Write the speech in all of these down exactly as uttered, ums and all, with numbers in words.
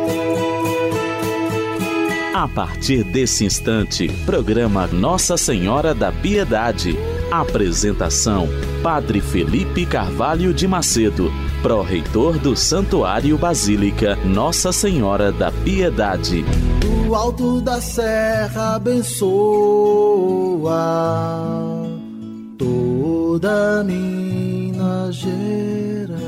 A partir desse instante, programa Nossa Senhora da Piedade. Apresentação: Padre Felipe Carvalho de Macedo, pró-reitor do Santuário Basílica Nossa Senhora da Piedade. Do alto da serra abençoa toda Minas Gerais.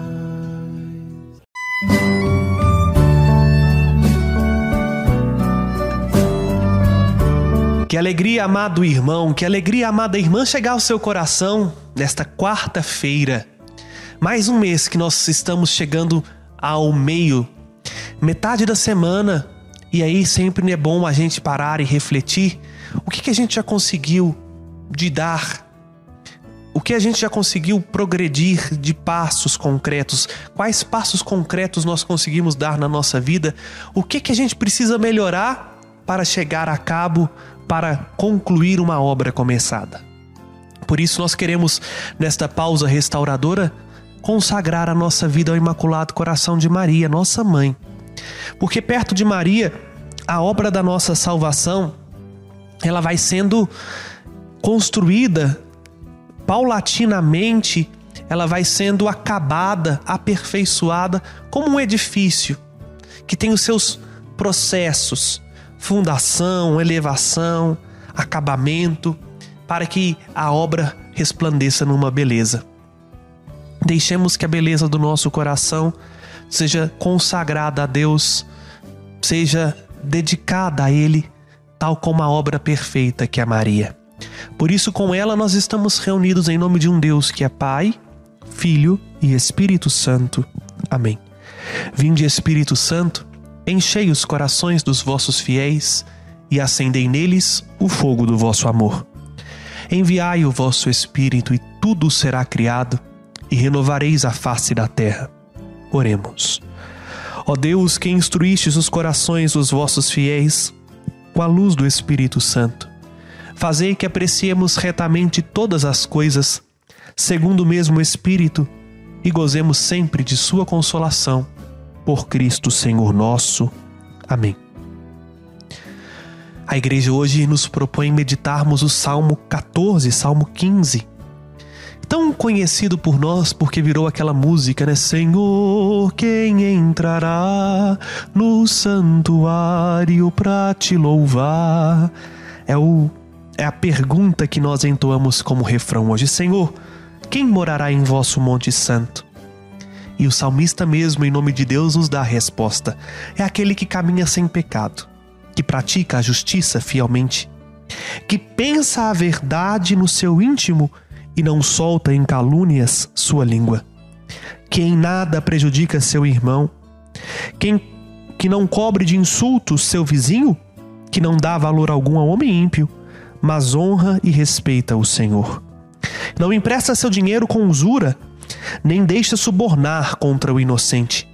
Que alegria, amado irmão, que alegria, amada irmã, chegar ao seu coração nesta quarta-feira. Mais um mês que nós estamos chegando ao meio, metade da semana. E aí sempre é bom a gente parar e refletir o que, que a gente já conseguiu de dar, o que a gente já conseguiu progredir de passos concretos, quais passos concretos nós conseguimos dar na nossa vida, o que, que a gente precisa melhorar para chegar a cabo, para concluir uma obra começada. Por isso nós queremos, nesta pausa restauradora, consagrar a nossa vida ao Imaculado Coração de Maria, nossa mãe. Porque perto de Maria, a obra da nossa salvação, ela vai sendo construída paulatinamente, ela vai sendo acabada, aperfeiçoada, como um edifício que tem os seus processos, fundação, elevação, acabamento, para que a obra resplandeça numa beleza. Deixemos que a beleza do nosso coração seja consagrada a Deus, seja dedicada a Ele, tal como a obra perfeita que é Maria. Por isso, com ela, nós estamos reunidos em nome de um Deus que é Pai, Filho e Espírito Santo. Amém. Vinde, Espírito Santo, enchei os corações dos vossos fiéis e acendei neles o fogo do vosso amor. Enviai o vosso Espírito e tudo será criado e renovareis a face da terra. Oremos. Ó Deus, que instruístes os corações dos vossos fiéis com a luz do Espírito Santo, fazei que apreciemos retamente todas as coisas, segundo o mesmo Espírito, e gozemos sempre de sua consolação. Por Cristo Senhor nosso. Amém. A igreja hoje nos propõe meditarmos o Salmo catorze, Salmo quinze. Tão conhecido por nós porque virou aquela música, né? Senhor, quem entrará no santuário para te louvar? É, o, é a pergunta que nós entoamos como refrão hoje. Senhor, quem morará em vosso monte santo? E o salmista mesmo, em nome de Deus, nos dá a resposta. É aquele que caminha sem pecado, que pratica a justiça fielmente, que pensa a verdade no seu íntimo e não solta em calúnias sua língua, que em nada prejudica seu irmão, quem, que não cobre de insultos seu vizinho, que não dá valor algum ao homem ímpio, mas honra e respeita o Senhor. Não empresta seu dinheiro com usura, nem deixa subornar contra o inocente.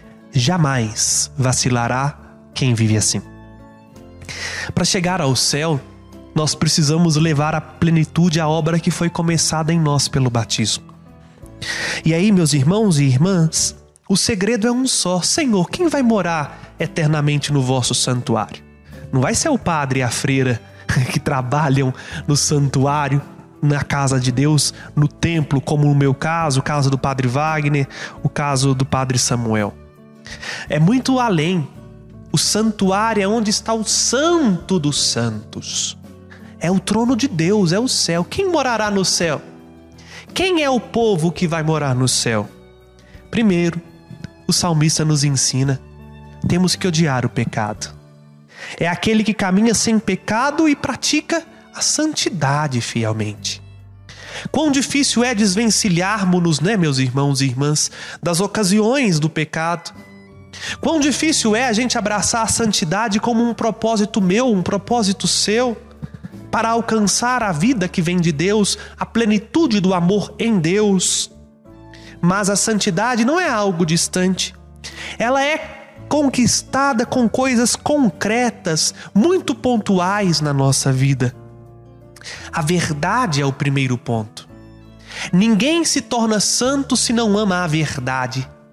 Jamais vacilará quem vive assim. Para chegar ao céu, nós precisamos levar à plenitude a obra que foi começada em nós pelo batismo. E aí, meus irmãos e irmãs, o segredo é um só. Senhor, quem vai morar eternamente no vosso santuário? Não vai ser o padre e a freira que trabalham no santuário, na casa de Deus, no templo, como no meu caso, o caso do padre Wagner, o caso do padre Samuel. É muito além. O santuário é onde está o santo dos santos. É o trono de Deus, é o céu. Quem morará no céu? Quem é o povo que vai morar no céu? Primeiro, o salmista nos ensina: temos que odiar o pecado. É aquele que caminha sem pecado e pratica a santidade fielmente. Quão difícil é desvencilharmos-nos, né, meus irmãos e irmãs, das ocasiões do pecado. Quão difícil é a gente abraçar a santidade como um propósito meu, um propósito seu, para alcançar a vida que vem de Deus, a plenitude do amor em Deus. Mas a santidade não é algo distante. Ela é conquistada com coisas concretas, muito pontuais na nossa vida. A verdade é o primeiro ponto. Ninguém se torna santo se não ama a verdade.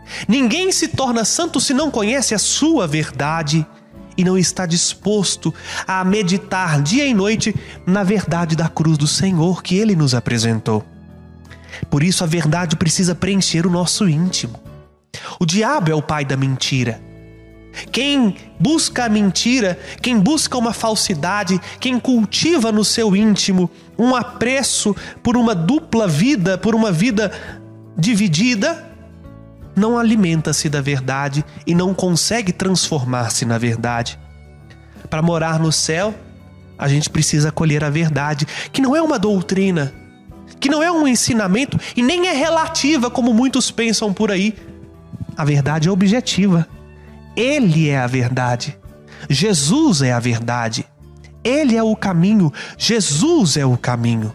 Ninguém se torna santo se não conhece a sua verdade e não está disposto a meditar dia e noite na verdade da cruz do Senhor que Ele nos apresentou. Por isso a verdade precisa preencher o nosso íntimo. O diabo é o pai da mentira. Quem busca a mentira, quem busca uma falsidade, quem cultiva no seu íntimo um apreço por uma dupla vida, por uma vida dividida, não alimenta-se da verdade e não consegue transformar-se na verdade. Para morar no céu, a gente precisa acolher a verdade, que não é uma doutrina, que não é um ensinamento e nem é relativa, como muitos pensam por aí. A verdade é objetiva. Ele é a verdade. Jesus é a verdade. Ele é o caminho. Jesus é o caminho.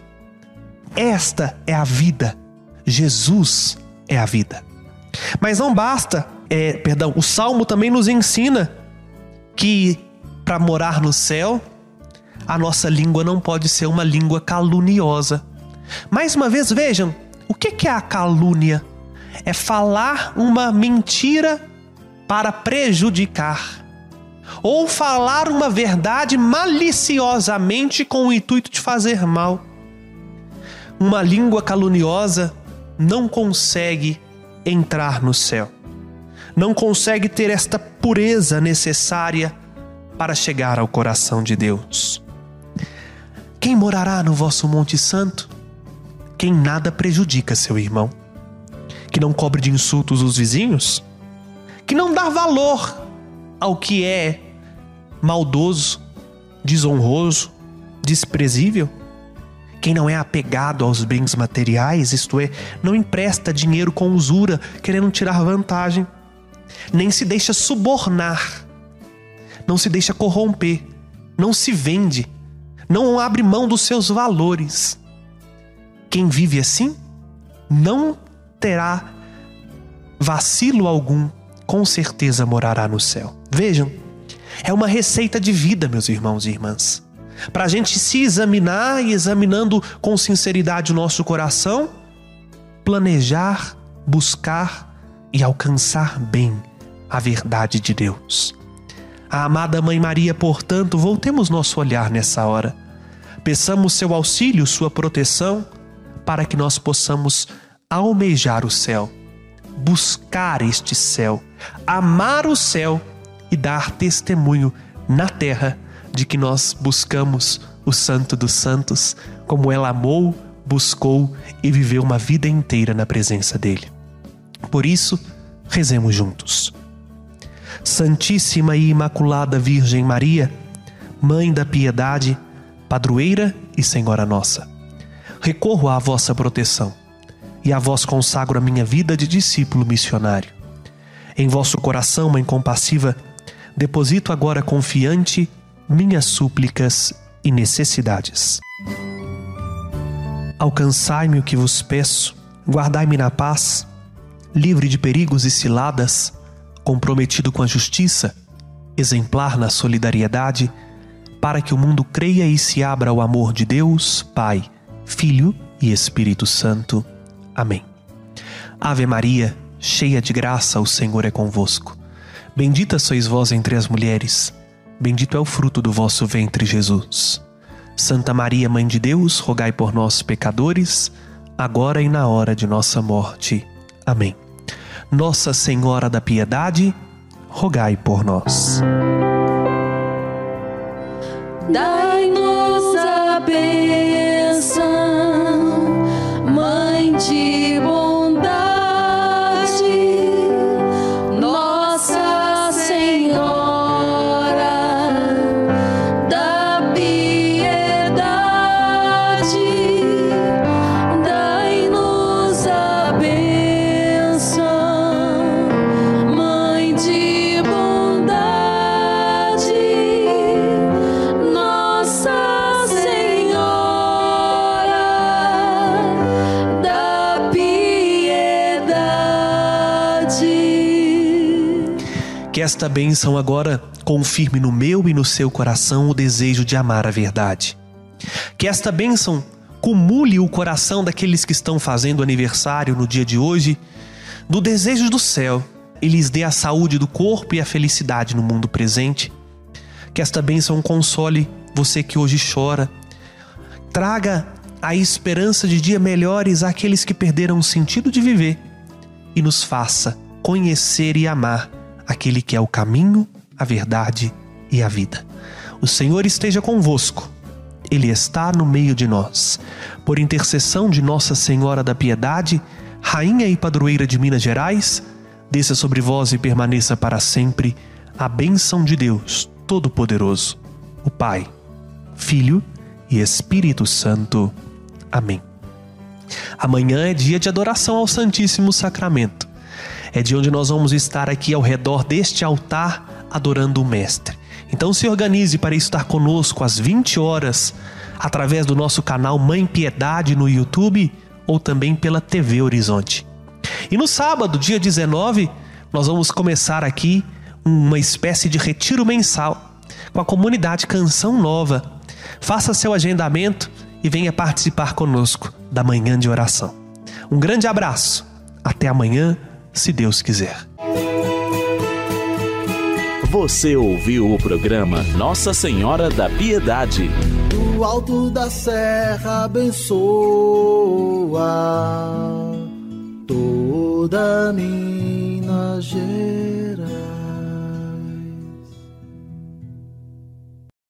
Esta é a vida. Jesus é a vida. Mas não basta, é, perdão, o Salmo também nos ensina que para morar no céu, a nossa língua não pode ser uma língua caluniosa. Mais uma vez, vejam, o que é a calúnia? É falar uma mentira para prejudicar, ou falar uma verdade maliciosamente com o intuito de fazer mal. Uma língua caluniosa não consegue entrar no céu, não consegue ter esta pureza necessária para chegar ao coração de Deus. Quem morará no vosso Monte Santo? Quem nada prejudica seu irmão, que não cobre de insultos os vizinhos, que não dá valor ao que é maldoso, desonroso, desprezível. Quem não é apegado aos bens materiais, isto é, não empresta dinheiro com usura, querendo tirar vantagem, nem se deixa subornar, não se deixa corromper, não se vende, não abre mão dos seus valores. Quem vive assim não terá vacilo algum, com certeza morará no céu. Vejam, é uma receita de vida, meus irmãos e irmãs, para a gente se examinar e, examinando com sinceridade o nosso coração, planejar, buscar e alcançar bem a verdade de Deus. A amada Mãe Maria, portanto, voltemos nosso olhar nessa hora. Peçamos seu auxílio, sua proteção, para que nós possamos almejar o céu, buscar este céu, amar o céu e dar testemunho na terra de que nós buscamos o Santo dos Santos, como ela amou, buscou e viveu uma vida inteira na presença dele. Por isso, rezemos juntos. Santíssima e Imaculada Virgem Maria, Mãe da Piedade, Padroeira e Senhora nossa, recorro à vossa proteção e a vós consagro a minha vida de discípulo missionário. Em vosso coração, Mãe compassiva, deposito agora confiante minhas súplicas e necessidades. Alcançai-me o que vos peço, guardai-me na paz, livre de perigos e ciladas, comprometido com a justiça, exemplar na solidariedade, para que o mundo creia e se abra ao amor de Deus, Pai, Filho e Espírito Santo. Amém. Ave Maria, cheia de graça, o Senhor é convosco. Bendita sois vós entre as mulheres, bendito é o fruto do vosso ventre, Jesus. Santa Maria, Mãe de Deus, rogai por nós, pecadores, agora e na hora de nossa morte. Amém. Nossa Senhora da Piedade, rogai por nós. Dai-nos a bênção, Mãe de bondade, Nossa Senhora da Piedade. Dai-nos a bênção, Mãe de bondade, Nossa Senhora da Piedade. Que esta bênção agora confirme no meu e no seu coração o desejo de amar a verdade. Que esta bênção cumule o coração daqueles que estão fazendo aniversário no dia de hoje, do desejo do céu, Ele lhes dê a saúde do corpo e a felicidade no mundo presente. Que esta bênção console você que hoje chora. Traga a esperança de dias melhores àqueles que perderam o sentido de viver. E nos faça conhecer e amar aquele que é o caminho, a verdade e a vida. O Senhor esteja convosco. Ele está no meio de nós. Por intercessão de Nossa Senhora da Piedade, Rainha e Padroeira de Minas Gerais, desça sobre vós e permaneça para sempre a bênção de Deus Todo-Poderoso, o Pai, Filho e Espírito Santo. Amém. Amanhã é dia de adoração ao Santíssimo Sacramento. É dia onde nós vamos estar aqui ao redor deste altar adorando o Mestre. Então se organize para estar conosco às vinte horas, através do nosso canal Mãe Piedade no YouTube ou também pela T V Horizonte. E no sábado, dia dezenove, nós vamos começar aqui uma espécie de retiro mensal com a comunidade Canção Nova. Faça seu agendamento e venha participar conosco da manhã de oração. Um grande abraço. Até amanhã, se Deus quiser. Você ouviu o programa Nossa Senhora da Piedade. Do alto da serra abençoa toda Minas Gerais.